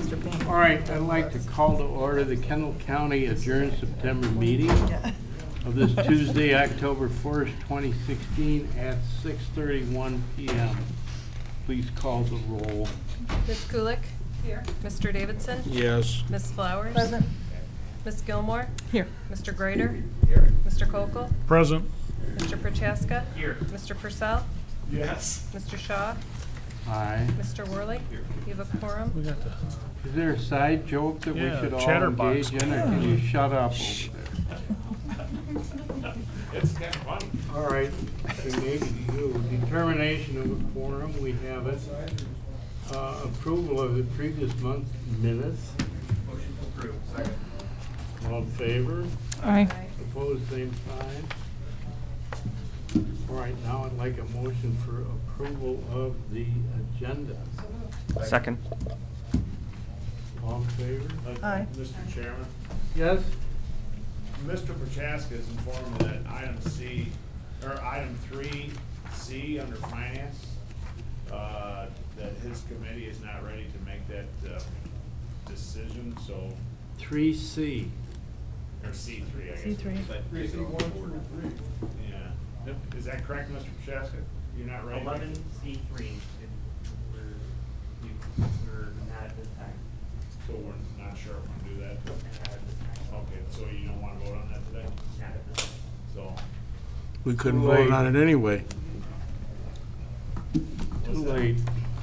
Mr. Payne. All right, I'd like to call to order the Kendall County adjourned September meeting of this Tuesday, October 1st, 2016 at 6:31 p.m. Please call the roll. Ms. Kulik? Here. Mr. Davidson? Yes. Ms. Flowers? Present. Ms. Gilmore? Here. Mr. Greider? Here. Mr. Kokel? Present. Mr. Prochaska? Here. Mr. Purcell? Yes. Mr. Shaw? Aye. Mr. Worley? You have a quorum? We got the. Is there a side joke that we Yeah, should all chatterbox. engage in, or can you shut up over there? It's kind of funny. All right, so maybe you, determination of a quorum, we have it. Approval of the previous month's minutes. Motion to approve. Second. All in favor? Aye. Opposed, same sign. All right, now I'd like a motion for approval of the agenda. Second. All in favor? Aye. Mr. Chairman, Yes? Mr. Prochaska is informed that item 3C under finance, that his committee is not ready to make that decision, so, 3C. or C3, I guess. C3. Yeah. Is that correct, Mr. Prochaska? You're not ready? 11C3. We're not at this time. So we're not sure if we're gonna do that? Not at this time. Okay, so you don't wanna vote on that today? Not at this time. So, We couldn't Too vote late. on it anyway. Too what's that? late.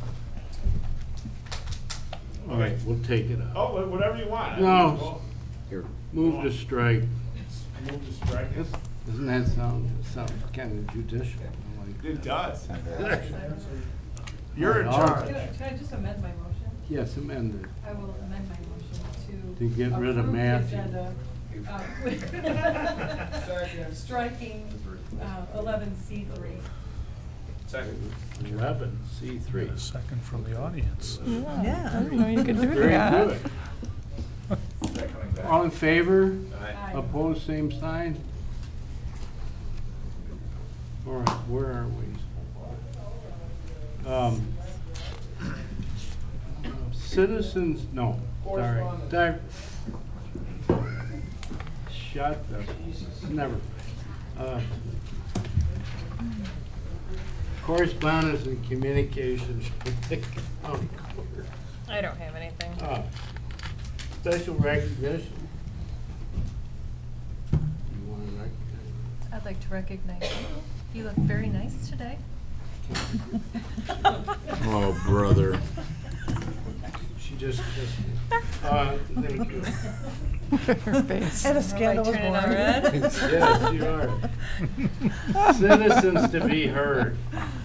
All right, we'll take it up. Oh, whatever you want. No. Move to strike. Move to strike it. Doesn't that sound kind of judicial? It does. You're in All right. charge. Can I just amend my motion? Yes, amended. I will amend my motion To get rid of approve the Matthew. agenda, striking 11C3. Second. 11C3. A second from the audience. Yeah, I didn't know you could do Very that. good. All in favor? Aye. Opposed, same sign? All right, where are we? Citizens, no, sorry. Shut up, never. Correspondence and communications with the county clerk. I don't have anything. Special recognition. You want to recognize? I'd like to recognize you. You look very nice today. Oh, brother. She just kissed me. Thank you. Her face. And a scandal was Turning on born. red. Yes, you are. Citizens to be heard.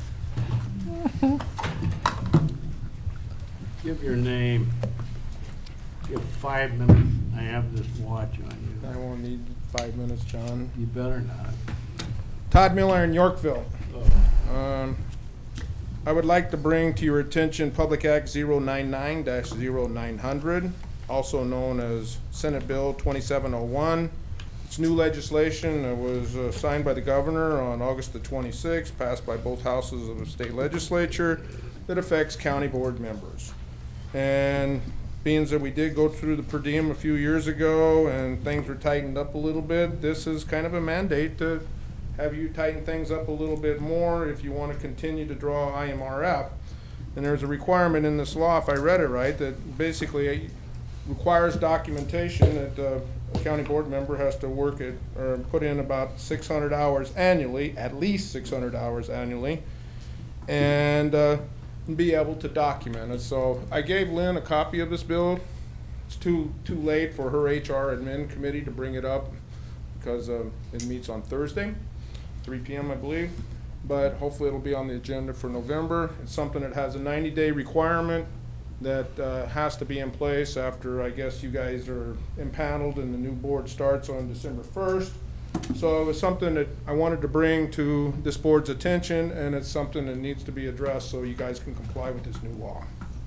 Give your name. You have 5 minutes. I have this watch on I you. won't need 5 minutes, John. You better not. Todd Miller in Yorkville. Oh. I would like to bring to your attention Public Act 099-0900, also known as Senate Bill 2701. It's new legislation that was signed by the governor on August the 26th, passed by both houses of the state legislature, that affects county board members. And being that we did go through the per diem a few years ago and things were tightened up a little bit, this is kind of a mandate to have you tighten things up a little bit more if you want to continue to draw IMRF. And there's a requirement in this law, if I read it right, that basically requires documentation that a county board member has to work at or put in about 600 hours annually, at least 600 hours annually, and be able to document it. So I gave Lynn a copy of this bill. It's too late for her HR admin committee to bring it up because it meets on Thursday, 3 p.m. I believe, but hopefully it'll be on the agenda for November. It's something that has a 90-day requirement that has to be in place after, I guess, you guys are impaneled and the new board starts on December 1st. So it was something that I wanted to bring to this board's attention, and it's something that needs to be addressed so you guys can comply with this new law.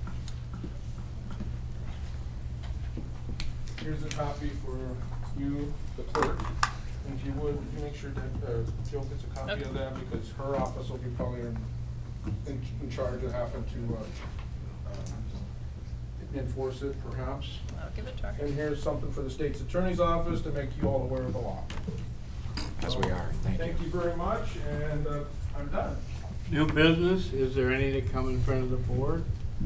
Here's a copy for you, the clerk. And if you would make sure that Jill gets a copy of that, because her office will be probably in charge of having to enforce it perhaps. I'll give it a try. And here's something for the state's attorney's office to make you all aware of the law. As we are, thank you. Thank you very much, and I'm done. New business, is there any to come in front of the board?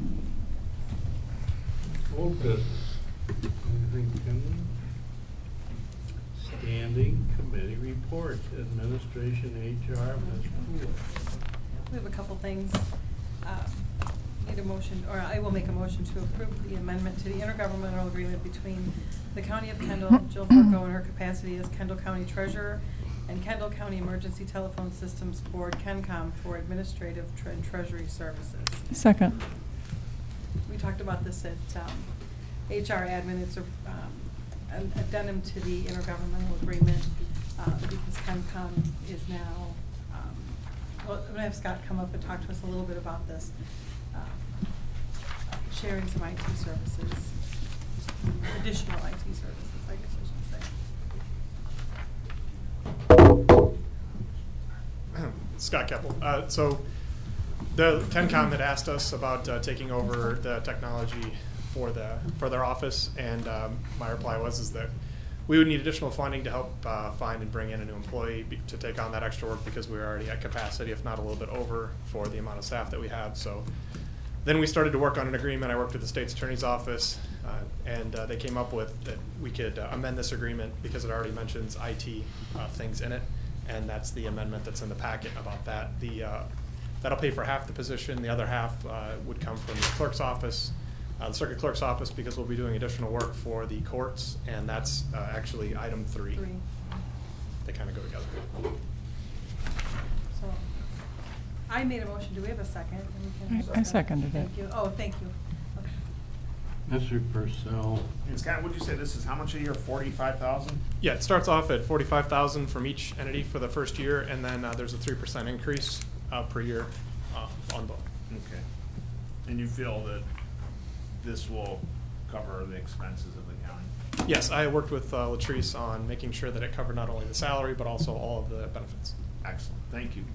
Old business. Anything coming? Standing committee reports, administration, HR, Ms. Poole. We have a couple things. Need a motion, or I will make a motion to approve the amendment to the intergovernmental agreement between the County of Kendall, Jill Furco in her capacity as Kendall County Treasurer, and Kendall County Emergency Telephone Systems Board, KENCOM, for administrative and treasury services. Second. We talked about this at HR admin. It's an addendum to the intergovernmental agreement because KENCOM is now, well, I'm going to have Scott come up and talk to us a little bit about this, sharing some IT services, additional IT services, I guess I should say. Scott Keppel. So the KENCOM had asked us about taking over the technology for their office, and my reply was that we would need additional funding to help find and bring in a new employee to take on that extra work because we were already at capacity, if not a little bit over, for the amount of staff that we had. So then we started to work on an agreement. I worked with the state's attorney's office, and they came up with that we could amend this agreement because it already mentions IT things in it, and that's the amendment that's in the packet about that. That'll pay for half the position. The other half would come from the clerk's office, the circuit clerk's office, because we'll be doing additional work for the courts, and that's actually item 3. They kind of go together. So I made a motion. Do we have a second? And we can I seconded it. Thank you. Oh, thank you. Okay. Mr. Purcell. And Scott, would you say this is how much a year? 45,000? Yeah, it starts off at $45,000 from each entity for the first year, and then there's a 3% increase per year on both. Okay. And you feel that this will cover the expenses of the county? Yes, I worked with Latrice on making sure that it covered not only the salary, but also all of the benefits. Excellent. Thank you.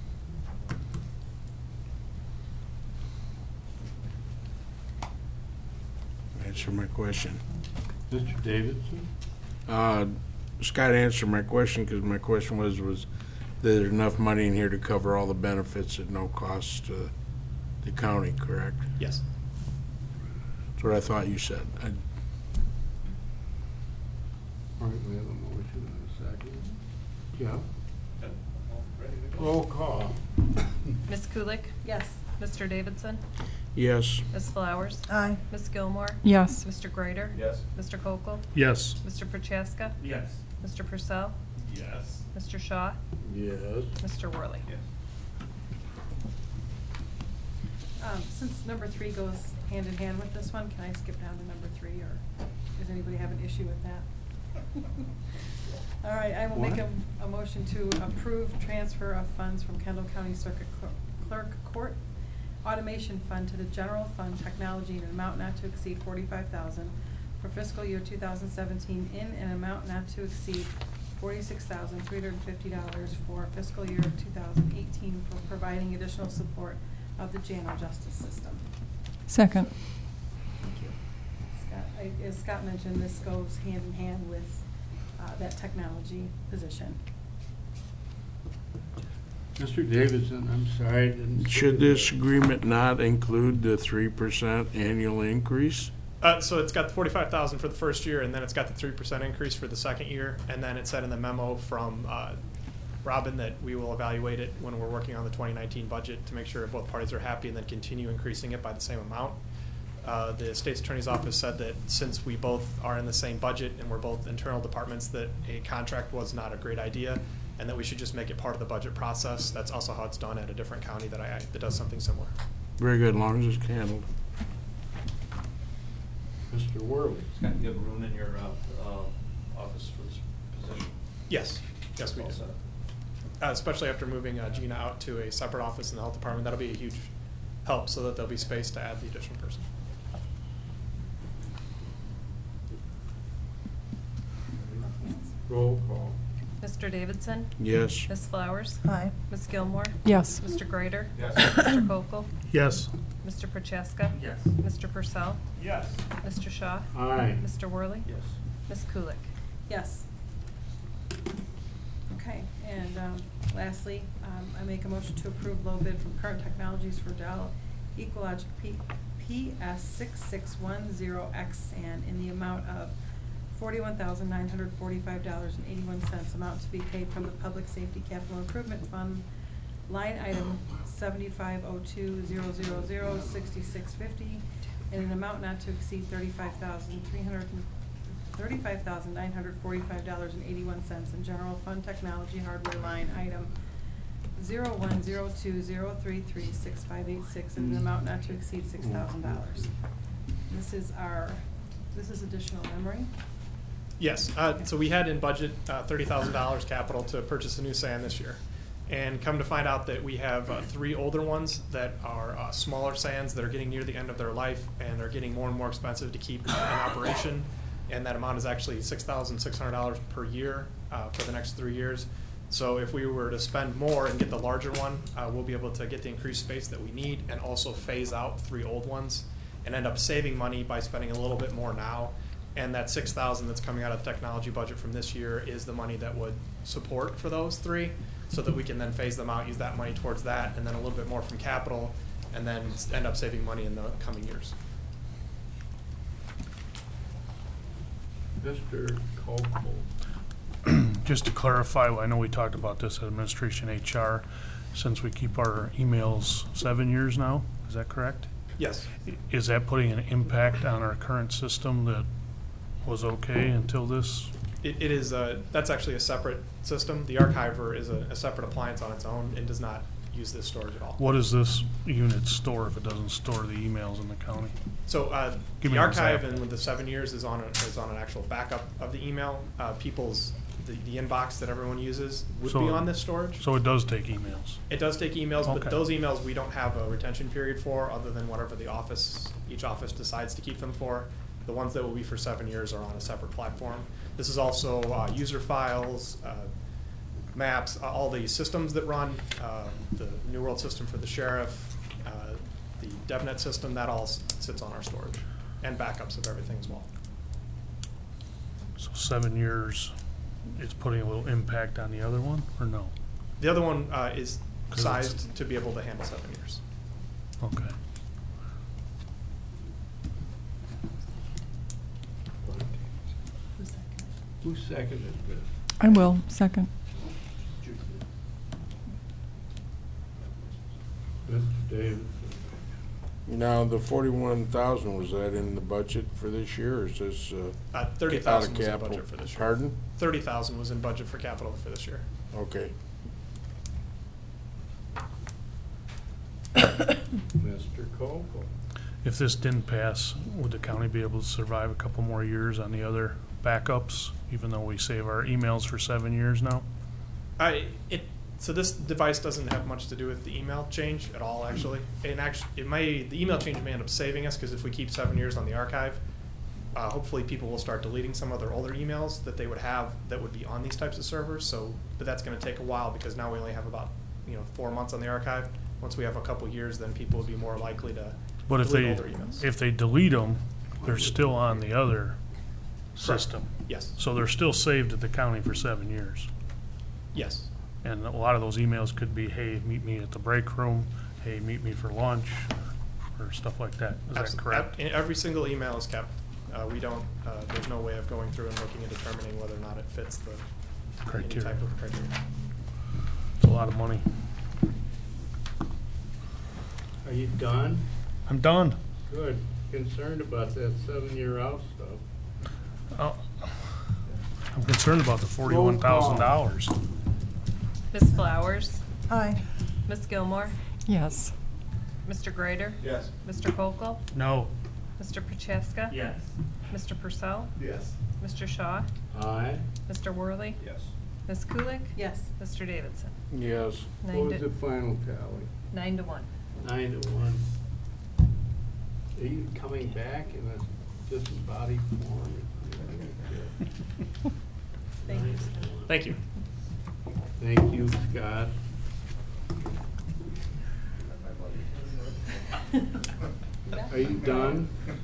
Answer my question. Mr. Davidson? Scott answered my question because my question was there's enough money in here to cover all the benefits at no cost to the county, correct? Yes. That's what I thought you said. All right, we have a motion and a second. Jeff? Roll call. Ms. Kulik? Yes. Mr. Davidson? Yes. Ms. Flowers? Aye. Ms. Gilmore? Yes. Mr. Greider? Yes. Mr. Kokel? Yes. Mr. Prochaska? Yes. Mr. Purcell? Yes. Mr. Shaw? Yes. Mr. Worley? Yes. Since number 3 goes hand in hand with this one, can I skip down to number 3, or does anybody have an issue with that? All right, I will make a motion to approve transfer of funds from Kendall County Circuit Clerk Court Automation Fund to the General Fund Technology in an amount not to exceed $45,000 for fiscal year 2017 in an amount not to exceed $46,350 for fiscal year 2018 for providing additional support of the JANO Justice System. Second. Thank you. Scott, as Scott mentioned, this goes hand in hand with that technology position. Mr. Davidson, I'm sorry, I didn't. Should this agreement not include the 3% annual increase? So it's got the $45,000 for the first year, and then it's got the 3% increase for the second year, and then it said in the memo from Robin that we will evaluate it when we're working on the 2019 budget to make sure both parties are happy and then continue increasing it by the same amount. The state's attorney's office said that since we both are in the same budget and we're both internal departments, that a contract was not a great idea and that we should just make it part of the budget process. That's also how it's done at a different county that does something similar. Very good, as long as it's handled. Mr. Worley? Scott, you have room in your office for this position? Yes. Yes, we do. Especially after moving Gina out to a separate office in the health department, that'll be a huge help so that there'll be space to add the additional person. Roll call. Mr. Davidson? Yes. Ms. Flowers? Aye. Ms. Gilmore? Yes. Mr. Greider? Yes. Mr. Kokel? Yes. Mr. Prochaska? Yes. Mr. Purcell? Yes. Mr. Shaw? Aye. Mr. Worley? Yes. Ms. Kulik? Yes. Okay, and lastly, I make a motion to approve low bid from Current Technologies for Dell Equalogic PS6610X and in the amount of $41,945.81, amount to be paid from the Public Safety Capital Improvement Fund, line item 750200006650, in an amount not to exceed $35,945.81, and general fund technology hardware line item 0102033658 in an amount not to exceed $6,000. This is additional memory. Yes, so we had in budget $30,000 capital to purchase a new SAN this year. And come to find out that we have 3 older ones that are smaller SANs that are getting near the end of their life and are getting more and more expensive to keep in operation. And that amount is actually $6,600 per year for the next 3 years. So if we were to spend more and get the larger one, we'll be able to get the increased space that we need and also phase out 3 old ones and end up saving money by spending a little bit more now. And that $6,000 that's coming out of the technology budget from this year is the money that would support for those 3, so that we can then phase them out, use that money towards that, and then a little bit more from capital, and then end up saving money in the coming years. Mr. Colville. Just to clarify, I know we talked about this at Administration HR, since we keep our emails 7 years now, is that correct? Yes. Is that putting an impact on our current system that was okay until this? It is, that's actually a separate system. The Archiver is a separate appliance on its own and does not use this storage at all. What does this unit store if it doesn't store the emails in the county? So Give the me an Archive, example. and with the 7 years, is on an actual backup of the email. The inbox that everyone uses would be on this storage. So it does take emails? It does take emails, Okay. but those emails we don't have a retention period for, other than whatever each office decides to keep them for. The ones that will be for 7 years are on a separate platform. This is also user files, maps, all the systems that run, the New World system for the sheriff, the DevNet system, that all sits on our storage, and backups of everything as well. So 7 years, it's putting a little impact on the other one, or no? The other one is 'Cause sized to be able to handle 7 years. Okay. Who seconded this? I will, second. Mr. Davis. Now, the 41,000, was that in the budget for this year, or is this 30,000 out of was in capital? budget for this year. Pardon? 30,000 was in budget for capital for this year. Okay. Mr. Colville. If this didn't pass, would the county be able to survive a couple more years on the other backups, even though we save our emails for 7 years now? So this device doesn't have much to do with the email change at all, actually. And actually, the email change may end up saving us, because if we keep 7 years on the archive, hopefully people will start deleting some of their older emails that they would have that would be on these types of servers. So, but that's going to take a while, because now we only have about 4 months on the archive. Once we have a couple years, then people would be more likely to But delete older emails. if they delete them, they're still on the other system. Yes. So they're still saved at the county for 7 years. Yes. And a lot of those emails could be, hey, meet me at the break room, hey, meet me for lunch, or stuff like that. Is that correct? Every single email is kept. We don't. There's no way of going through and looking and determining whether or not it fits the any Criteria. type of criteria. It's a lot of money. Are you done? I'm done. Good. Concerned about that 7-year out stuff. Oh, I'm concerned about the $41,000. Ms. Flowers? Aye. Ms. Gilmore? Yes. Mr. Greider? Yes. Mr. Kolkel? No. Mr. Prochaska? Yes. Mr. Purcell? Yes. Mr. Shaw? Aye. Mr. Worley? Yes. Ms. Kulik? Yes. Mr. Davidson? Yes. What was the final tally? 9-1. 9-1. Are you coming back in a disembodied form? Thank you. Thank you. Thank you, Scott. Are you done?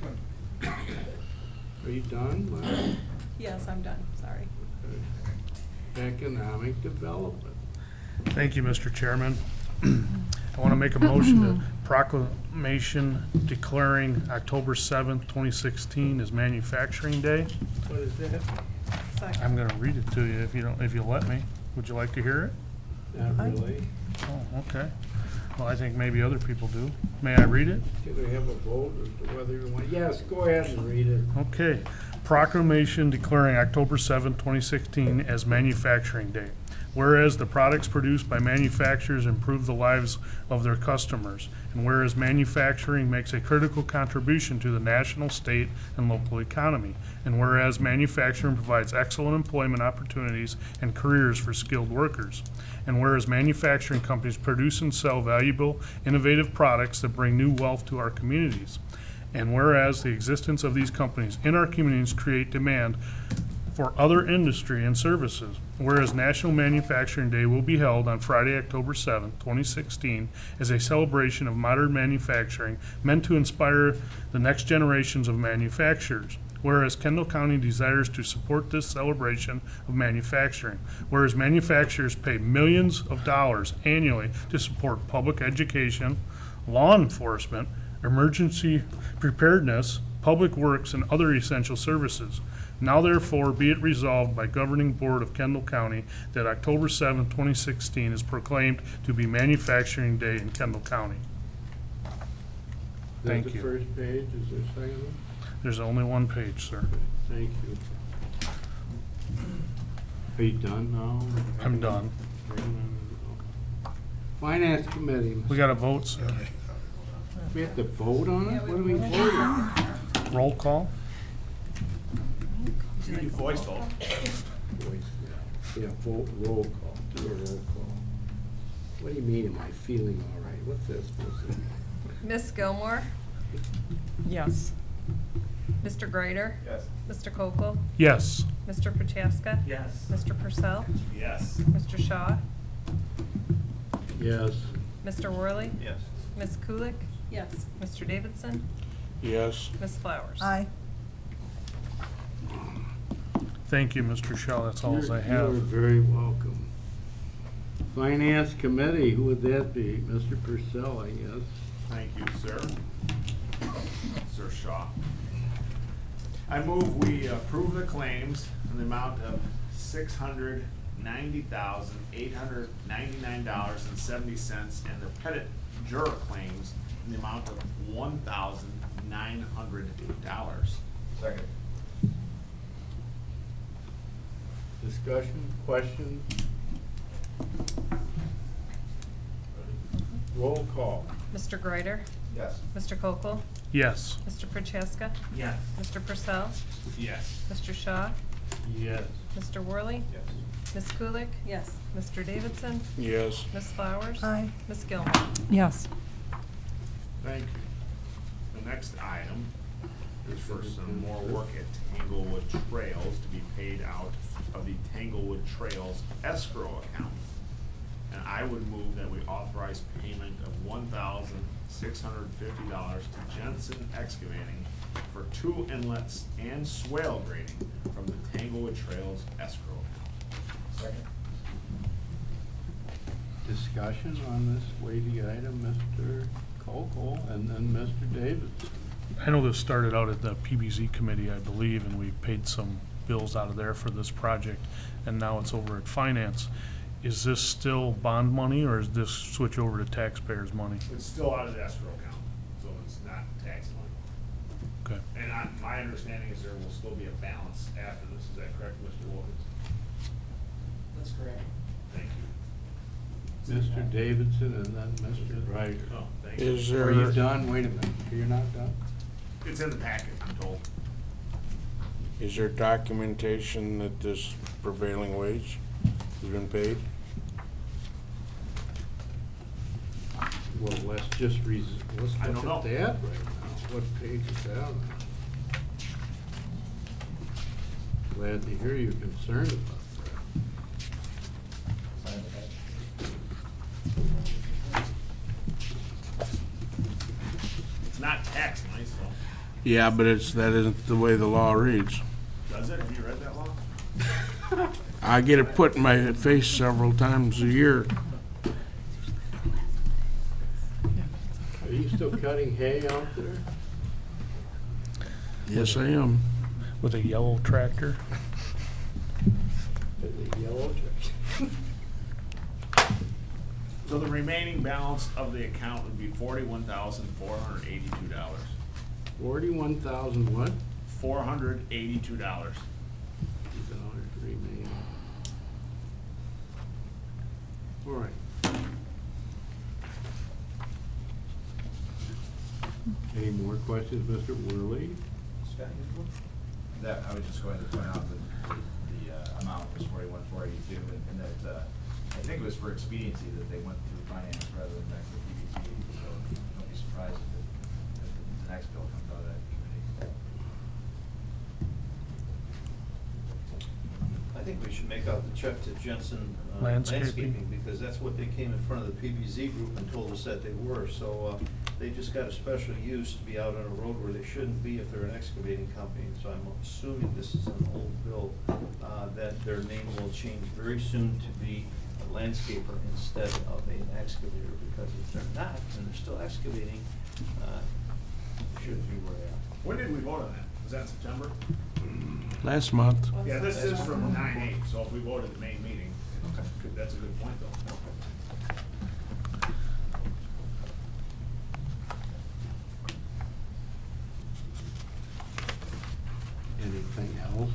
Are you done, Larry? Yes, I'm done, sorry. Economic development. Thank you, Mr. Chairman. I want to make a motion to proclamation declaring October 7th, 2016 as Manufacturing Day. What is that? Second. I'm going to read it to you if you'll let me. Would you like to hear it? Not really. Oh, okay. Well, I think maybe other people do. May I read it? Can we have a vote as to whether you want? Yes, go ahead and read it. Okay. Proclamation declaring October 7th, 2016 as Manufacturing Day. Whereas the products produced by manufacturers improve the lives of their customers, and whereas manufacturing makes a critical contribution to the national, state, and local economy, and whereas manufacturing provides excellent employment opportunities and careers for skilled workers, and whereas manufacturing companies produce and sell valuable, innovative products that bring new wealth to our communities, and whereas the existence of these companies in our communities create demand for other industry and services, whereas National Manufacturing Day will be held on Friday, October 7th, 2016, as a celebration of modern manufacturing meant to inspire the next generations of manufacturers. Whereas Kendall County desires to support this celebration of manufacturing, whereas manufacturers pay millions of dollars annually to support public education, law enforcement, emergency preparedness, public works, and other essential services. Now therefore be it resolved by Governing Board of Kendall County that October 7, 2016 is proclaimed to be Manufacturing Day in Kendall County. Thank That's you. the first page. Is there a second one? There's only one page, sir. Thank you. Are you done now? I'm done. Finance Committee. We got a vote, sir. We have to vote on it? What do we vote on? Roll call? You do voice vote. Yeah, vote, roll call, do a roll call. What do you mean, am I feeling all right? What's this supposed to be? Miss Gilmore, Yes. Mr. Greider, Yes. Mr. Kokel, Yes. Mr. Prochaska, Yes. Mr. Purcell, Yes. Mr. Shaw, Yes. Mr. Worley, Yes. Miss Kulik, Yes. Mr. Davidson, Yes. Miss Flowers. Aye. Thank you, Mr. Shaw. That's all I You're have. very welcome. Finance Committee, who would that be? Mr. Purcell, I guess. Thank you, sir. Sir Shaw. I move we approve the claims in the amount of $690,899.70 and the pettit juror claims in the amount of $1,900. Second. Discussion, questions? Roll call. Mr. Greider, Yes. Mr. Kokel, Yes. Mr. Prochaska, Yes. Mr. Purcell, Yes. Mr. Shaw, Yes. Mr. Worley, Yes. Miss Kulik, Yes. Mr. Davidson, Yes. Miss Flowers. Aye. Miss Gilmore. Yes. Thank you. The next item is for some more work at Tanglewood Trails to be paid out of the Tanglewood Trails escrow account. And I would move that we authorize payment of $1,650 to Jensen Excavating for 2 inlets and swale grading from the Tanglewood Trails escrow account. Second. Discussion on this weighty item, Mr. Kokel and then Mr. Davidson. I know this started out at the PBZ committee, I believe, and we paid some bills out of there for this project, and now it's over at finance. Is this still bond money, or is this switch over to taxpayers' money? It's still out of the escrow account, so it's not tax money. Okay. And my understanding is there will still be a balance after this, is that correct, Mr. Wilkins? That's correct. Thank you. Mr. Davidson and then Mr. Ryder. Oh, thank you. Is Are you there, done? Wait a minute. You're not done? It's in the packet, I'm told. is there documentation that this prevailing wage has been paid? Well, let's just let's I look don't at know. that right now. What page is that on? Glad to hear you're concerned about that. Yeah, but that isn't the way the law reads. Does it? Have you read that law? I get it put in my face several times a year. Are you still cutting hay out there? Yes, I am. With a yellow tractor. The yellow tractor. So the remaining balance of the account would be $41,482. 41,000 what? $482. Remain. All right. Any more questions, Mr. Worley? Scott, you have one? That, I was just going to point out that the amount was 41,482, and that, I think it was for expediency that they went through finance rather than back to PBT, so don't be surprised if the next bill comes out of that committee. I think we should make out the check to Jensen Landscaping. because that's what they came in front of the PBZ group and told us that they were. So they just got a special use to be out on a road where they shouldn't be if they're an excavating company. So I'm assuming this is an old bill, that their name will change very soon to be a landscaper instead of an excavator, because if they're not and they're still excavating, they shouldn't be where they are. When did we vote on that? Was that in September? Last month. Yeah, this is from 9/8, so if we vote at the main meeting, that's a good point, though. Anything else?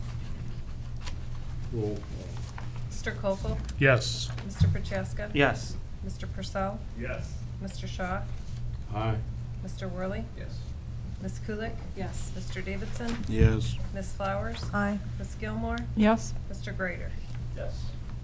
Roll call. Mr. Koppel? Yes. Mr. Prochaska? Yes. Mr. Purcell? Yes. Mr. Shaw? Aye. Mr. Worley? Yes. Ms. Kulik? Yes. Mr. Davidson? Yes. Ms. Flowers? Aye. Ms. Gilmore? Yes. Mr. Grader? Yes.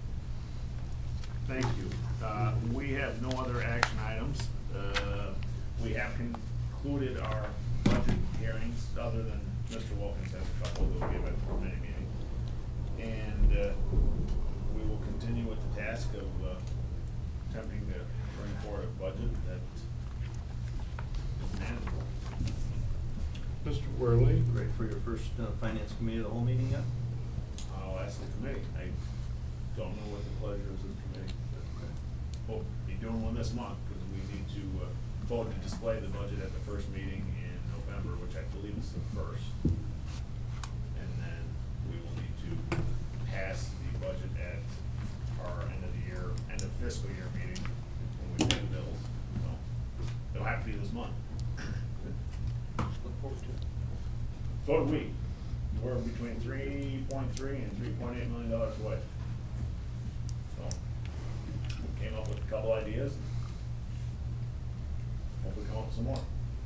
Thank you. We have no other action items. We have concluded our budget hearings, other than Mr. Wilkins has a couple that we'll give at the committee meeting. And we will continue with the task of attempting to bring forward a budget that is manageable. Mr. Worley? Ready for your first finance committee of the whole meeting yet? I'll ask the committee. I don't know what the pleasure is of the committee. We'll be doing one this month, because we need to vote to display the budget at the first meeting in November, which I believe is the first. And then we will need to pass the budget at our end of the year, end of fiscal year meeting, when we pay the bills. So it'll have to be this month. Look forward to it. So do we. We're between 3.3 and $3.8 million away. So, came up with a couple ideas. Hopefully come up with some more.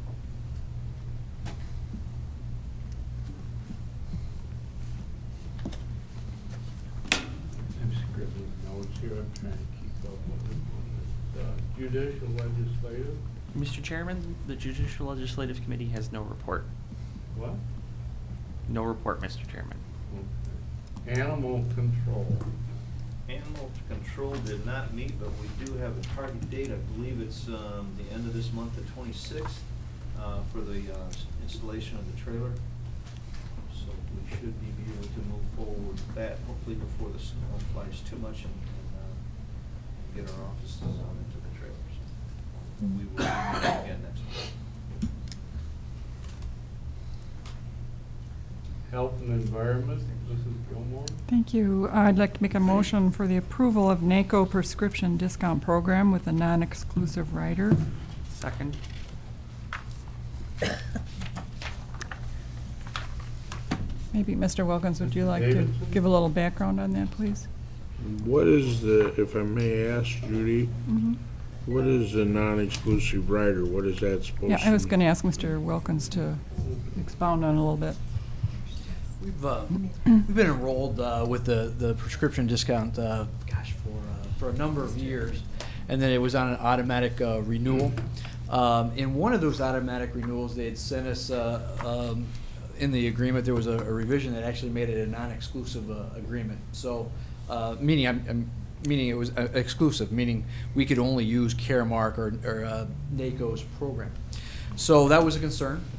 I'm scribbling notes here. I'm trying to keep up with it. Judicial legislative? Mr. Chairman, the Judicial Legislative Committee has no report. What? No report, Mr. Chairman. Okay. Animal control. Animal control did not meet, but we do have a target date. I believe it's the end of this month, the 26th, for the installation of the trailer. So we should be able to move forward with that, hopefully before the snow flies too much and get our offices on into the trailers. We will meet again next month. Health and environment, Mrs. Gilmore? Thank you. I'd like to make a motion for the approval of NACO prescription discount program with a non-exclusive rider. Second. Maybe, Mr. Wilkins, would you Mr. like to Davidson? give a little background on that, please? What is if I may ask, Judy, what is the non-exclusive rider? What is that supposed to Yeah, I was mean? going to ask Mr. Wilkins to expound on it a little bit. We've been enrolled with the prescription discount, for a number of years, and then it was on an automatic renewal. In one of those automatic renewals, they had sent us in the agreement there was a revision that actually made it a non-exclusive agreement. So, meaning meaning it was exclusive, meaning we could only use Caremark or NACO's program. So that was a concern.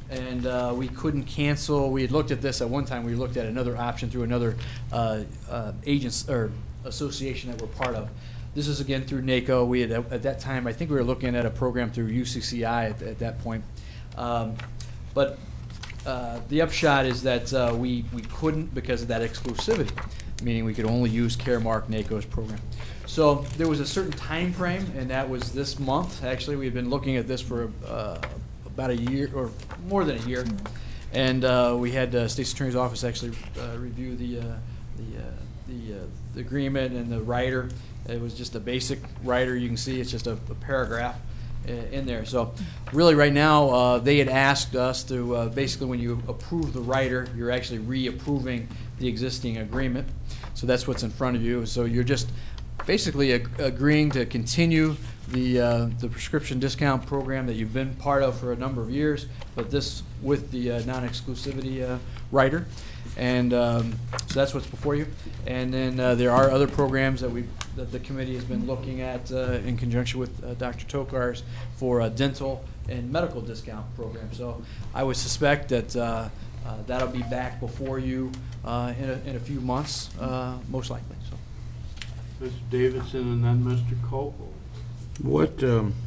and we couldn't cancel. We had looked at this at one time. We looked at another option through another agents or association that we're part of. This is again through NACO. We had at that time, I think we were looking at a program through UCCI at that point. But the upshot is that we couldn't because of that exclusivity, meaning we could only use Caremark NACO's program. So there was a certain time frame, and that was this month. Actually, we've been looking at this for about a year or more than a year, and we had State's Attorney's Office actually review the agreement and the rider. It was just a basic rider. You can see it's just a paragraph in there. So really right now they had asked us to basically when you approve the rider, you're actually reapproving the existing agreement. So that's what's in front of you. So you're just basically agreeing to continue the prescription discount program that you've been part of for a number of years, but this with the non-exclusivity rider. And so that's what's before you. And then there are other programs that the committee has been looking at in conjunction with Dr. Tokars for a dental and medical discount program. So I would suspect that that'll be back before you in a few months, most likely. So. Mr. Davidson and then Mr. Copel. What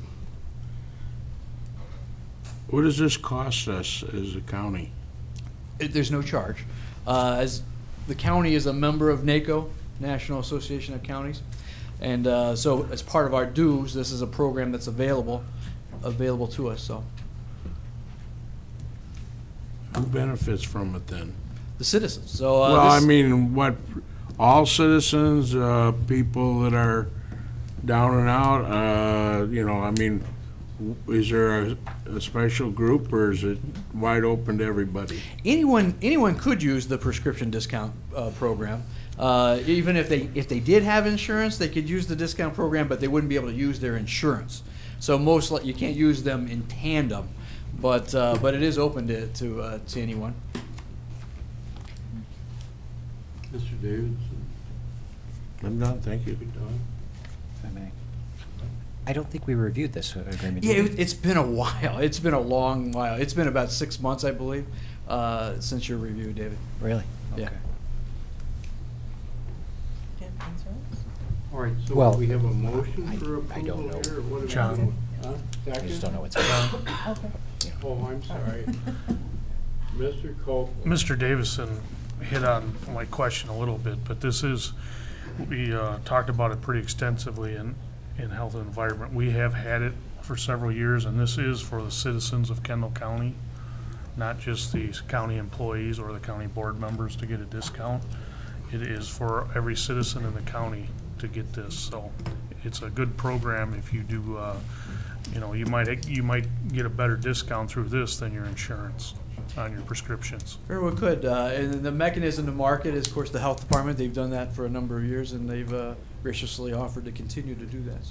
does this cost us as a county? There's no charge. As the county is a member of NACO, National Association of Counties, and so as part of our dues, this is a program that's available to us. So who benefits from it then? The citizens. So well, I mean, what? All citizens, people that are down and out. You know, I mean, is there a special group, or is it wide open to everybody? Anyone could use the prescription discount program. Even if they did have insurance, they could use the discount program, but they wouldn't be able to use their insurance. So you can't use them in tandem, but it is open to anyone. Mr. Davidson. I'm done. Thank you. If I may. I don't think we reviewed this agreement. Yeah, it's been a while. It's been a long while. It's been about 6 months, I believe, since your review, David. Really? Yeah. Okay. All right, so Well, we have a motion for I don't approval know. here, or what are we John. doing? Huh? I just Second? don't know what's going on. Oh, I'm sorry. Mr. Copel. Mr. Davison hit on my question a little bit, but we talked about it pretty extensively in Health and Environment. We have had it for several years, and this is for the citizens of Kendall County, not just the county employees or the county board members to get a discount. It is for every citizen in the county to get this. So it's a good program. If you do, you might get a better discount through this than your insurance on your prescriptions. Very well could. And the mechanism to market is, of course, the health department. They've done that for a number of years, and they've graciously offered to continue to do that. So.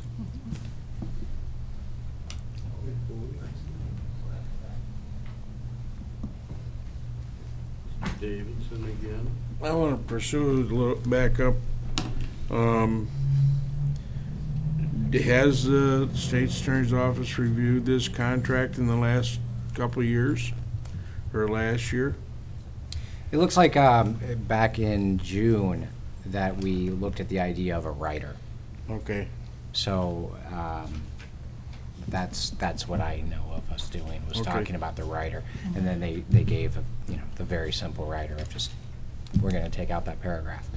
Davidson again. I want to pursue a little back up. Has the State's Attorney's Office reviewed this contract in the last couple of years, or last year? It looks like back in June that we looked at the idea of a rider. Okay. So that's what I know of us doing, was Okay. talking about the rider, and then they gave the very simple rider of just, we're going to take out that paragraph.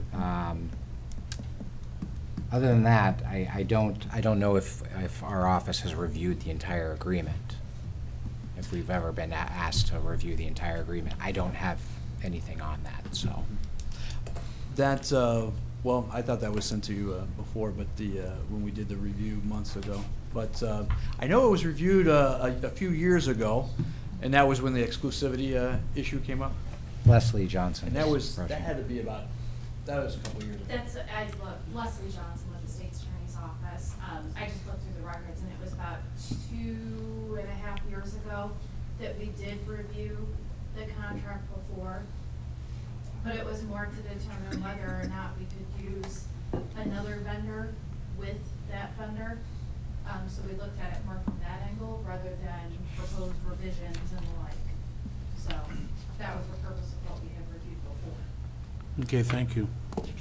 Other than that, I don't know if our office has reviewed the entire agreement. If we've ever been asked to review the entire agreement, I don't have anything on that. So That well, I thought that was sent to you before, but when we did the review months ago. But I know it was reviewed a few years ago, and that was when the exclusivity issue came up. Leslie Johnson. And that had to be about. That was a couple years ago. That's Leslie Johnson with the State's Attorney's Office. I just looked through the records, and it was about 2.5 years ago that we did review the contract before. But it was more to determine whether or not we could use another vendor with that vendor. So we looked at it more from that angle rather than proposed revisions and the like. Okay, thank you.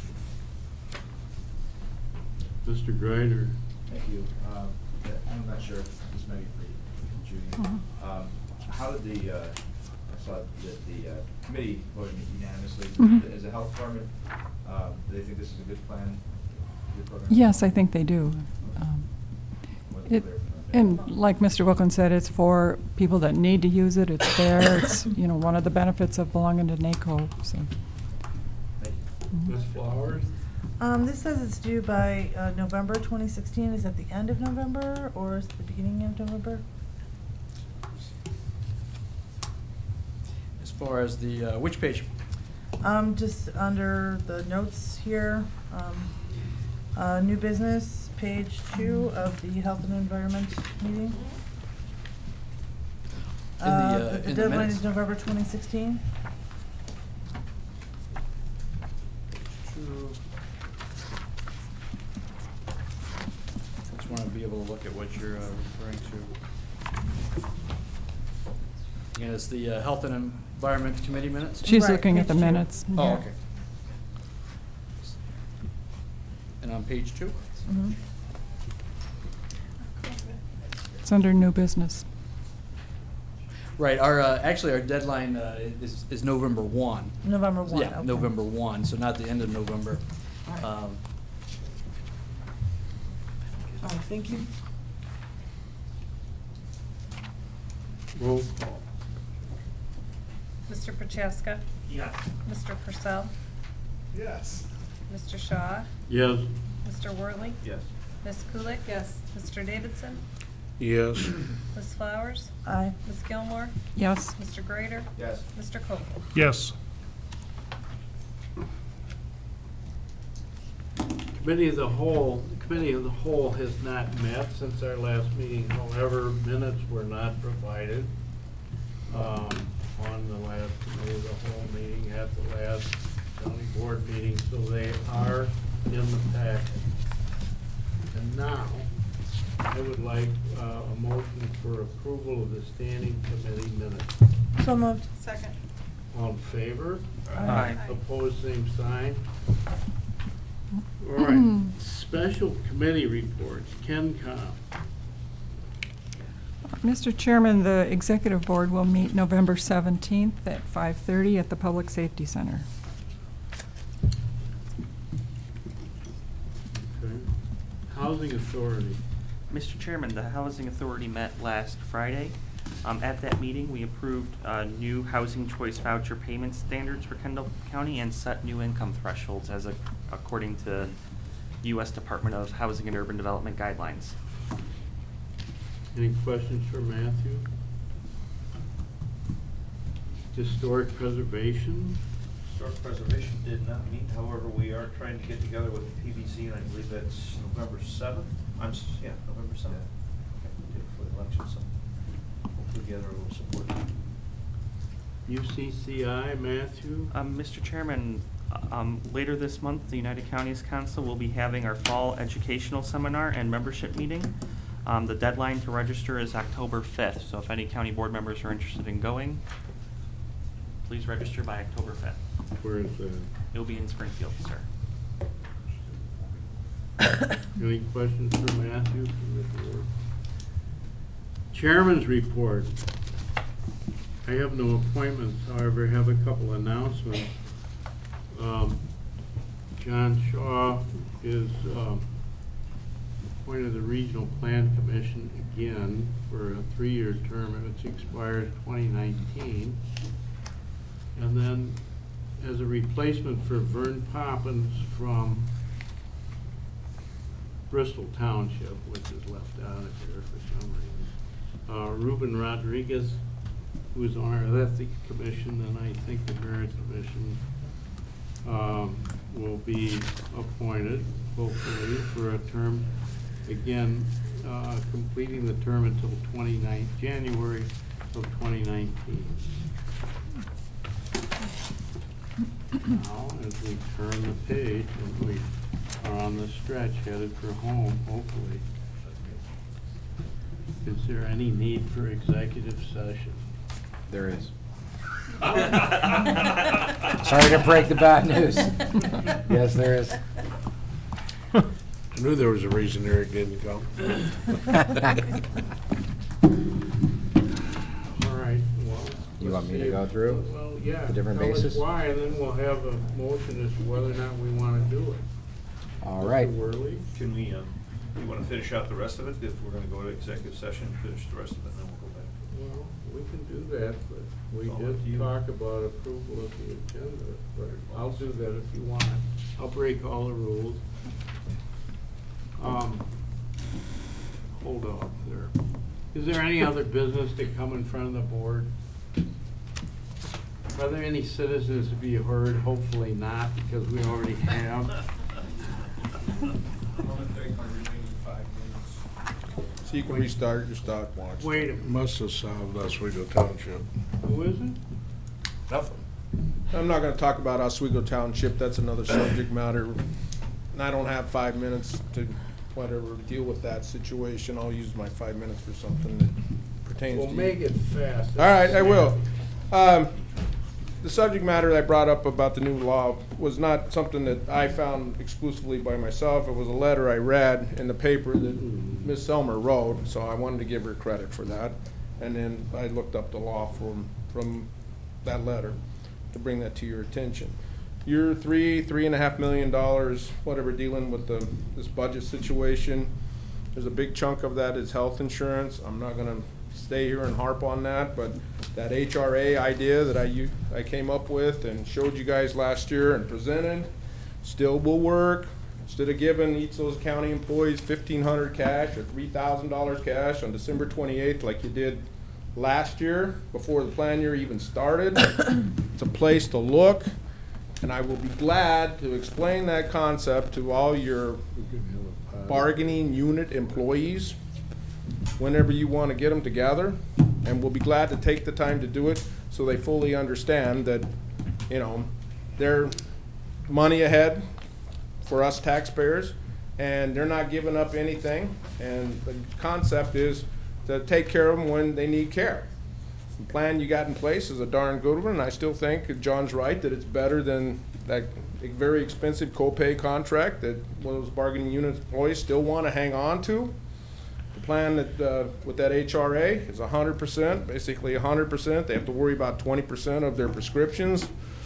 Mr. Greider. Thank you. I'm not sure, this may be for Judy. How did I saw that the committee voted unanimously. Mhm. As a health department, do they think this is a good plan? Good program? Yes, I think they do. Wasn't It, clear from them. and like Mr. Wilkins said, it's for people that need to use it. It's there. It's, you know, one of the benefits of belonging to NACO, so. Thank you. Ms. Flowers? This says it's due by November 2016. Is that the end of November or is it the beginning of November? As far as the, which page? Just under the notes here, new business, page 2 of the Health and Environment meeting. In The the deadline minutes? is November 2016. Just want to be able to look at what you're referring to. And it's the Health and Environment Committee minutes? She's Right, looking at the page 2. minutes. Oh, Yeah. okay. And on page 2? Mhm. It's under new business. Right, our, actually, our deadline is November 1. November 1. Yeah, okay. November 1, so not the end of November. All right, thank you. Roll call. Mr. Prochaska? Yes. Mr. Purcell? Yes. Mr. Shaw? Yes. Mr. Worley? Yes. Ms. Kulik? Yes. Mr. Davidson? Yes. Ms. Flowers? Aye. Ms. Gilmore? Yes. Mr. Greider? Yes. Mr. Koval? Yes. Committee of the Whole has not met since our last meeting. However, minutes were not provided on the last Committee of the Whole meeting at the last county board meeting, so they are in the packet. And now, I would like a motion for approval of the standing committee minutes. So moved. Second. All in favor? Aye. Opposed, same sign. All right, special committee reports, KenCom. Mr. Chairman, the executive board will meet November 17th at 5:30 at the Public Safety Center. Okay. Housing Authority. Mr. Chairman, the Housing Authority met last Friday. At that meeting, we approved new housing choice voucher payment standards for Kendall County and set new income thresholds as according to U.S. Department of Housing and Urban Development guidelines. Any questions for Matthew? Historic Preservation. Historic Preservation did not meet, however, we are trying to get together with the PBC, and I believe that's November 7th. November 7th. Okay, we did it for the election, so hopefully together we'll support it. UCCI, Matthew. Mr. Chairman, later this month, the United Counties Council will be having our fall educational seminar and membership meeting. The deadline to register is October 5th, so if any county board members are interested in going, please register by October 5th. Where is that? It'll be in Springfield, sir. Any questions for Matthew from the board? Chairman's report. I have no appointments, however, I have a couple announcements. John Shaw is appointed to the Regional Plan Commission again for a 3-year term. It's expired 2019. And then as a replacement for Vern Poppins from Bristol Township, which is left out of here for some reason. Ruben Rodriguez, who is on our Ethics Commission, and I think the Merit Commission, will be appointed, hopefully, for a term, again, completing the term until January of 2019. Now, as we turn the page, and we are on the stretch headed for home, hopefully. Is there any need for executive session? There is. Sorry to break the bad news. Yes, there is. I knew there was a reason Eric didn't go. All right, well. You want me to let's go see. through Well, yeah. the different tell us bases? why, and then we'll have a motion as to whether or not we want to do it. All right. Mr. Worley? Can we, you want to finish out the rest of it? If we're going to go to executive session, finish the rest of it, and then we'll go back. Well, we can do that, but we It's all up to did you. talk about approval of the agenda, but I'll do that if you want. I'll break all the rules. Hold off there. Is there any other business to come in front of the board? Are there any citizens to be heard? Hopefully not, because we already have. So you can restart your stopwatch. Wait a minute. Must have solved Oswego Township. Who is it? Nothing. I'm not gonna talk about Oswego Township, that's another subject matter. And I don't have 5 minutes to, whatever, deal with that situation. I'll use my 5 minutes for something that pertains to Well, you. make it fast. All right, I will. The subject matter I brought up about the new law was not something that I found exclusively by myself. It was a letter I read in the paper that Ms. Selmer wrote, so I wanted to give her credit for that. And then I looked up the law from that letter to bring that to your attention. You're $3.5 million, whatever, dealing with this budget situation. There's a big chunk of that is health insurance. I'm not gonna stay here and harp on that, but that HRA idea that I came up with and showed you guys last year and presented still will work. Instead of giving each of those county employees $1,500 cash or $3,000 cash on December 28th like you did last year before the plan year even started, it's a place to look, and I will be glad to explain that concept to all your bargaining unit employees whenever you want to get them together, and we'll be glad to take the time to do it so they fully understand that, you know, they're money ahead for us taxpayers, and they're not giving up anything, and the concept is to take care of them when they need care. The plan you got in place is a darn good one, and I still think John's right that it's better than that very expensive copay contract that those bargaining unit employees still want to hang on to. The plan that with that HRA is 100%, basically 100%. They have to worry about 20% of their prescriptions.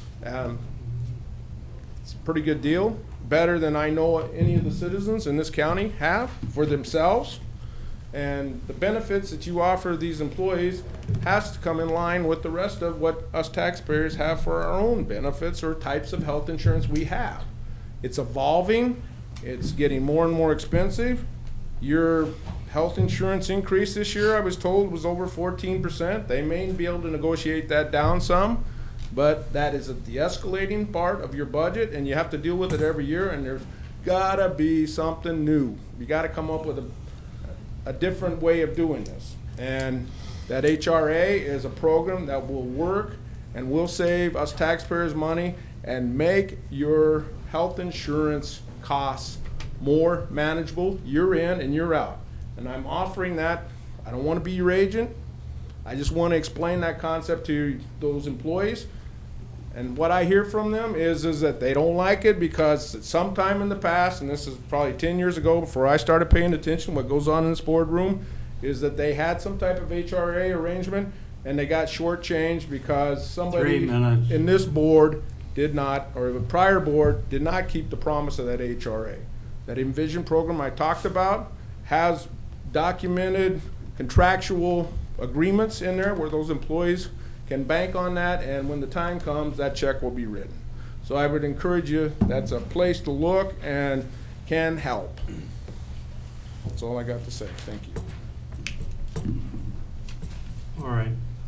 It's a pretty good deal, better than I know any of the citizens in this county have for themselves. And the benefits that you offer these employees has to come in line with the rest of what us taxpayers have for our own benefits or types of health insurance we have. It's evolving. It's getting more and more expensive. Your health insurance increase this year, I was told, was over 14%. They may be able to negotiate that down some, but that is the escalating part of your budget, and you have to deal with it every year, and there's gotta be something new. You gotta come up with a different way of doing this. And that HRA is a program that will work and will save us taxpayers money and make your health insurance costs more manageable year in and year out. And I'm offering that. I don't want to be your agent. I just want to explain that concept to those employees. And what I hear from them is that they don't like it because sometime in the past, and this is probably 10 years ago before I started paying attention to what goes on in this boardroom, is that they had some type of HRA arrangement and they got shortchanged because somebody in this board did not, or the prior board did not keep the promise of that HRA. That Envision program I talked about has documented contractual agreements in there where those employees can bank on that, and when the time comes, that check will be written. So I would encourage you, that's a place to look and can help. That's all I got to say. Thank you. All right.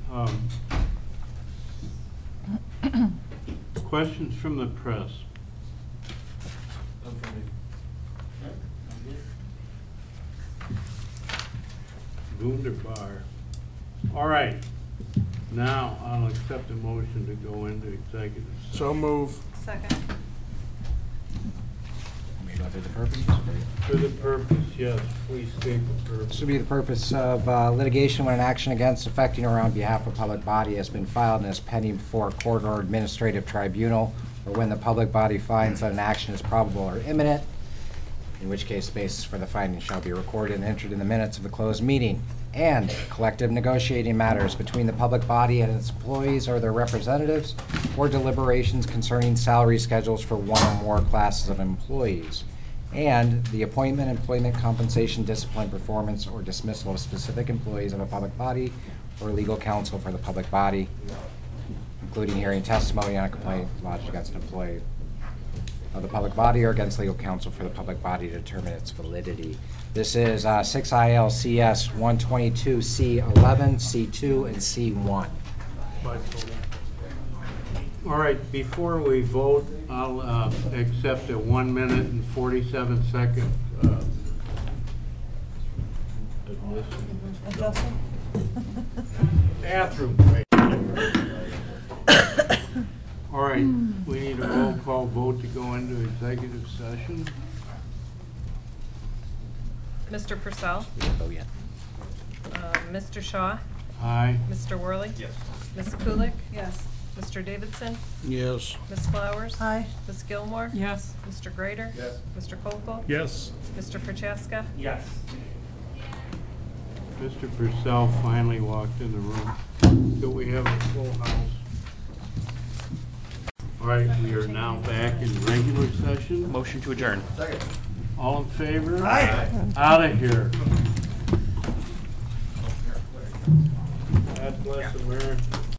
Questions from the press? Wunderbar. All right. Now I'll accept a motion to go into executive session. So move. Second. Let me go For the purpose? For the purpose, yes, please state the purpose. This would be the purpose of litigation when an action against, affecting, or on behalf of a public body has been filed and is pending before a court or administrative tribunal, or when the public body finds that an action is probable or imminent, in which case the basis for the finding shall be recorded and entered in the minutes of the closed meeting, and collective negotiating matters between the public body and its employees or their representatives, or deliberations concerning salary schedules for one or more classes of employees, and the appointment, employment, compensation, discipline, performance, or dismissal of specific employees of a public body or legal counsel for the public body, including hearing testimony on a complaint lodged against an employee of the public body or against legal counsel for the public body to determine its validity. This is 6 ILCS 122C11, C2, and C1. All right, before we vote, I'll accept a 1 minute and 47-second admission. Bathroom break. All right, we need a roll call vote to go into executive session. Mr. Purcell? Oh, yeah. Mr. Shaw? Aye. Mr. Worley? Yes. Ms. Kulik? Yes. Mr. Davidson? Yes. Ms. Flowers? Aye. Ms. Gilmore? Yes. Mr. Grader? Yes. Mr. Kolkel? Yes. Mr. Prochaska? Yes. Mr. Purcell finally walked in the room. So we have a full house. All right, we are now back in regular session. Motion to adjourn. All in favor? Aye. Out of here. God bless America.